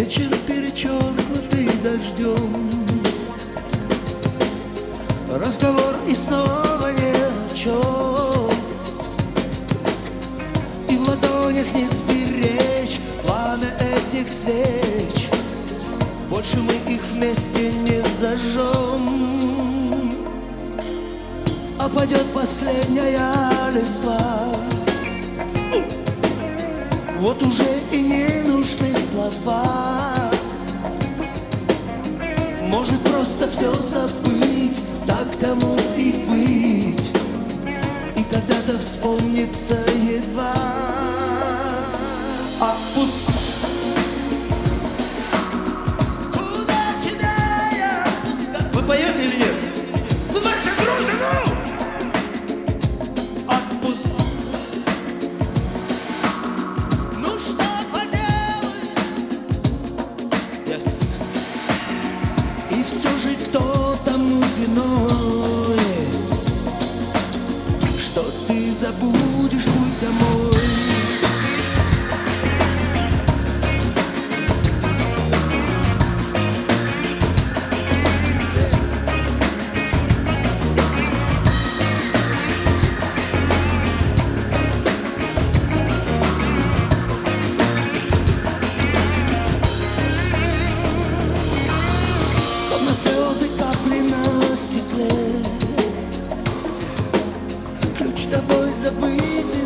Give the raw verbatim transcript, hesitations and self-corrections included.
вечер, перечеркнутый дождем. Разговор и снова ни о чем. И в ладонях не сберечь пламя этих свеч. Больше мы их вместе не зажжем. Опадет последняя листва. Вот уже и не нужны слова. Может просто все забыть, так тому и быть. И когда-то вспомнится едва. Отпуск. Куда тебя я отпускаю? Вы поете или нет? Ну давайте дружно, ну! Отпуск. Ну что поделать? Yes. И все же кто тому виной, что ты забудешь путь домой. Словно слезы, капли на стекле, ключ тобой забытый